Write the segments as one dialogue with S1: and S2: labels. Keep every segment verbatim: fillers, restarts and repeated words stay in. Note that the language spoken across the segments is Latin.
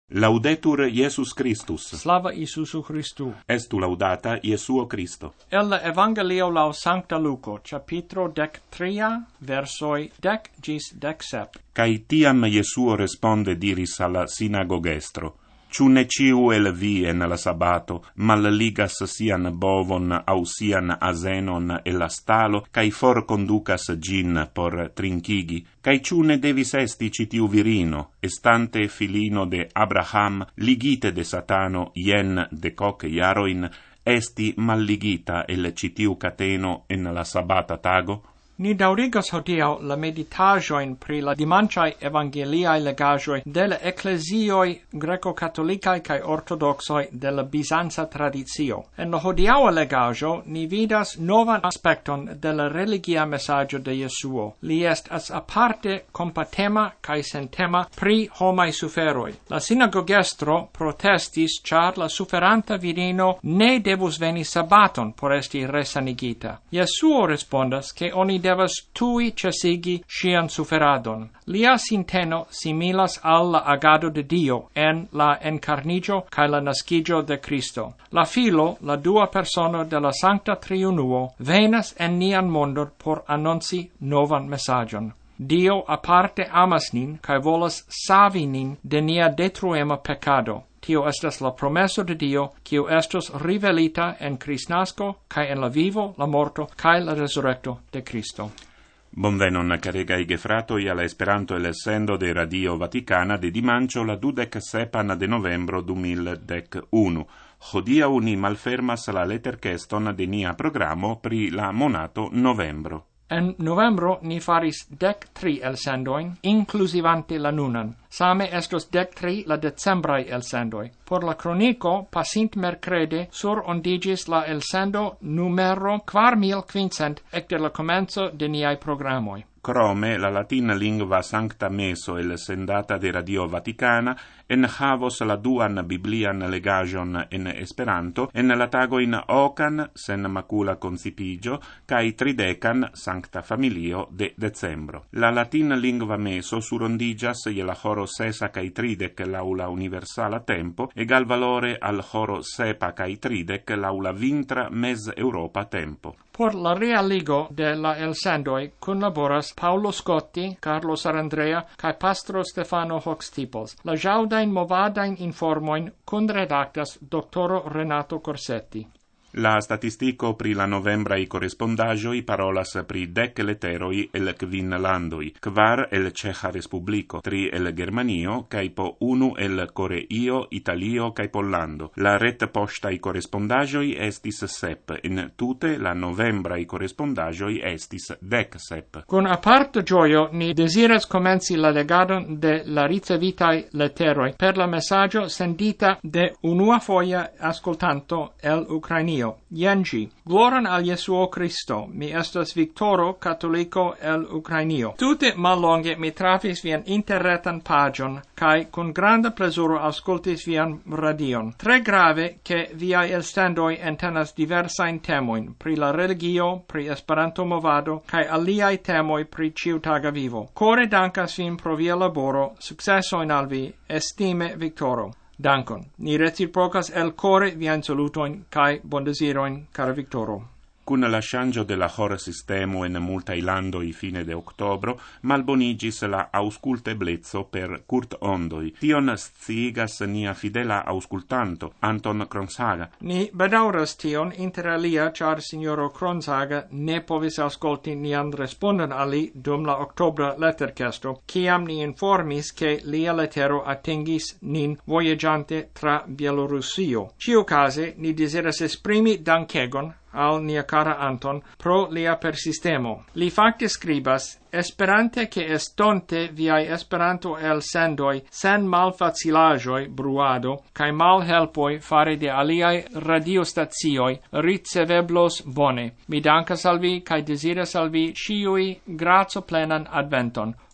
S1: Laudetur Iesus Christus.
S2: Slava Isusu Christu.
S1: Estu laudata Iesuo Christo.
S2: El Evangelio lau Sancta Luco, capitro dec tria, versoi dec gis dec sep.
S1: Cai tiam Iesuo responde diris al synagogestro: Ciu ne ciu el vi en la sabato mal ligas sian bovon au sian asenon e la stalo, cai for conducas gin por trincigi, cai ciu ne devis esti citiu virino, estante filino de Abraham, ligite de Satano ien de coc iaroin, esti mal ligita el citiu cateno en la sabata tago?
S2: Ni daurigas hodiau la meditajoin pri la dimanciae evangeliae legagioi de la ecclesioi greco-catholicai cae ortodoxoi de la Bizanza traditio. En la hodiaua legagio ni vidas novan aspecton de la religia messaggio de Jesuo. Li est as aparte compatema cae sentema pri homai suferoi. La synagogestro protestis char la suferanta virino ne devus veni sabaton por esti resanigita. Jesuo respondas che oni devas tui cesigi sian suferadon. Lia sinteno similas al la agado de Dio en la encarnigio cae la nascigio de Cristo. La Filo, la dua persona de la Sancta Triunuo, venas en nian mondo por annonci novan messagion. Dio aparte amas nin, cae volas savi nin de nia detruema peccado. Tio estas la promesso de Dio, quio estos rivelita en Cristnasco, cae en la vivo, la morto, cae la resurrecto de Cristo.
S1: Bonvenon, caregai gefratoi, alla Esperanto el sendo de Radio Vaticana de dimancio la dudec sepan de novembro du mil dec unu. Hodia uni malfermas la lettercheston de nia programo pri la monato novembro.
S2: En novembro ni faris dec tri elsendoin, inclusivante la nunan. Same estos dec tri la decembrai elsendoi. Por la cronico, pasint mercrede, sur ondigis la elsendo numero quar mil quincent ecte la comenzo de niai programoi.
S1: Crome, la latina lingua sancta meso el sendata de Radio Vaticana en havos la duan biblian legagion en Esperanto en la tagoin ocan sen macula concipigio cae tridecan sancta familio de decembro. La latina lingua meso surondigas je la horo sesa cae tridec laula universala tempo egal valore al horo sepa cae tridec laula vintra mes Europa tempo.
S2: Por la realigo de la elsendoi collaboras Paolo Scotti, Carlo Sarandrea, cae Pastro Stefano Hoxtipos. La jaudain movadain informoin cunredactas doctoro Renato Corsetti.
S1: La statistico pri la novembrai correspondagioi parolas pri dec letteroi el quin landoi, quar el Ceja Respublico, tri el Germanio, cae po unu el Coreio, Italio, cae Pollando. La ret postai correspondagioi estis sep, in tute la novembrai correspondagioi estis dec sep.
S2: Con aparte gioio ni desiras comenzi la legadon de la ricevitai letteroi per la messaggio sendita de unua foia ascoltanto el Ucrainio. Yengi, gloran al Jesuo Christo, mi estas Victoro, Catholico el Ucrainio. Tute mallonge mi trafis vian interretan pagion, cae con granda plesuro auscultis vian radion. Tre grave che viai elstendoi entenas diversain temoin, pri la religio, pri Esperanto movado, cae aliai temoi pri ciutaga vivo. Core dankas vin pro via laboro, successoin al vi, estime Victoro. Dankon. Ni reciprocas el core vian salutoin cae bondesiroin, cara Victoro.
S1: Cun la changio de la hora sistemo en multai landoi fine de octobro, malbonigis la ausculteblezzo per curt ondoi. Tion sciigas nia fidela auscultanto, Anton Kronsaga.
S2: Ni bedauras tion, inter alia, char signoro Kronsaga ne povis ausculti nian respondon ali dum la octobra lettercesto, ciam ni informis che lia lettero atingis nin voyagiante tra Bielorusio. Ciucase, ni desiras esprimi dankegon al nia cara Anton pro lia persistemo. Li facte scribas, esperante che estonte viai Esperanto elsendoi sen malfacilagioi bruado, cae malhelpoi fare de aliai radiostazioi riceveblos bone. Mi dankas al vi, cae desiras al vi ciui grazo plenan adventon.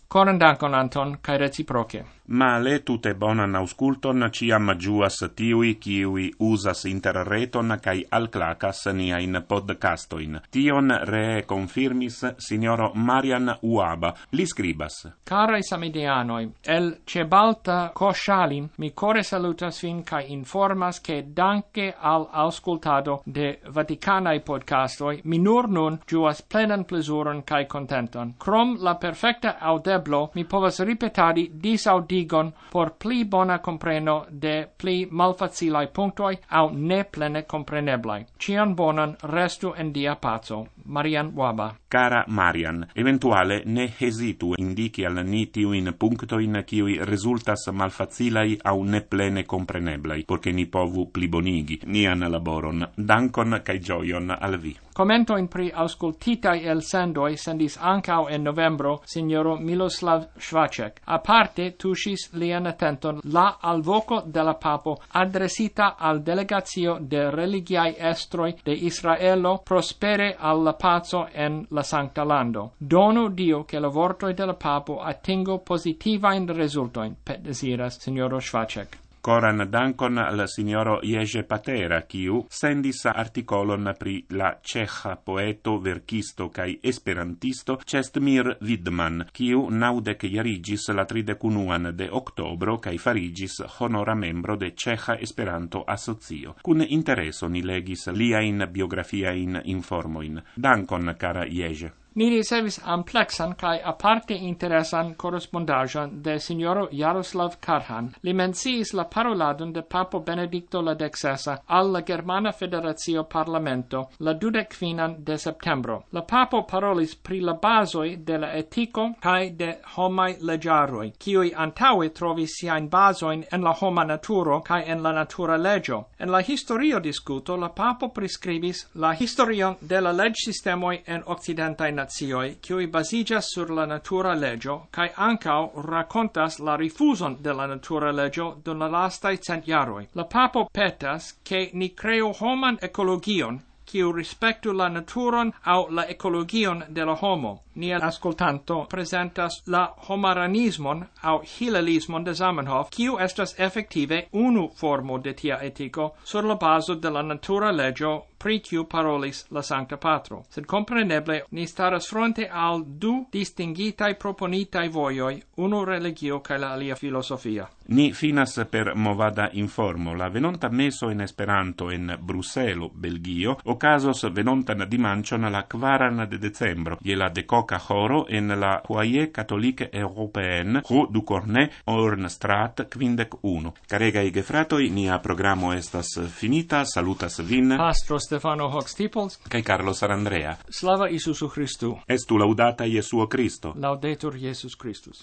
S2: Coran dankon Anton, kai reciproce.
S1: Male tute bonan ausculton ciam giuas tiui kiui usas interreton kai alclacas niain podcastoin. Tion ree confirmis signoro Marian Uaba. Li scribas.
S2: Carai samideanoi, el cebalta coscialin mi core salutas fin kai informas che danke al auscultado de Vaticanai podcastoi mi nur nun giuas plenan plesuron kai contenton. Crom la perfecta audeblo mi povas ripetadi disaudigon por pli bona compreno de pli malfacilai punctoi au ne plene compreneblai. Cian bonan restu en dia paco. Marian Uaba.
S1: Cara Marian, eventuale ne hesitu indici al ni tiuin punctoin kiui resultas malfacilai au ne plene compreneblai, porche ni povu plibonigi nian laboron. Dankon kai gioion al vi.
S2: Commento in pri auscultitai el sendoi sendis ancao en novembro signoro Miloslav Švaček. A parte tušis lian attenton la alvoco della papo adresita al delegatio de religiae estroi de Israelo prospere alla paco en la sancta lando. Donu Dio che la vortoi della papo attingo positivain resultoin, pet desiras signoro Švaček.
S1: Coran dankon al signoro Jerzy Patera, kiu sendis articolon pri la ceha poeto, verkisto kai esperantisto Čestmír Vidman, kiu naudec jarigis la tridekunuan de oktobro kai farigis honora membro de Ceha Esperanto Asocio. Kun intereso ni legis liain biografiain informoin. Dankon, cara Jerzy.
S2: Ni ricevis amplexan kai aparte interesan correspondajon de signoro Jaroslav Karhan. Li menciis la paroladon de Papo Benedicto la dexesa al la Germana Federatio Parlamento la dudekvinan de septembro. La Papo parolis pri la bazoi de la etico kai de homai legiaroi, kiui antaue trovis siain bazoin en la homa naturo kai en la natura legio. En la historio discuto la Papo prescribis la historion de la leg sistemoi en occidentai nazioi, kiui basigas sur la natura legio, kai ancao racontas la rifuson de la natura legio dum la lastai cent jaroi. La Papo petas che ni creu homan ecologion, kiu respectu la naturon au la ecologion de la homo. Nia ascoltanto presentas la homaranismon au hilelismon de Zamenhof, kiu estas effective unu formo de tia etico sur la bazo de la natura legio pri kiu parolis la Sancta Patro. Sed compreneble ni staras fronte al du distingitai proponitai voioi, unu religio kai la alia filosofia.
S1: Ni finas per movada informo. La venonta meso in Esperanto en Bruselo, Belgio, ocasos venontan dimancion la quaran de decembro, je la decoca horo en la Foyer Catholique Européenne, Rue du Cornet, Ornstrat quindec uno. Caregai gefratoi, nia programo estas finita, salutas vin.
S2: Pastro Stefano Hox-Tiples.
S1: Kai Carlo Sarandrea.
S2: Slava Isusu Christu.
S1: Estu laudata Iesuo Christo.
S2: Laudetur Jesus Christus.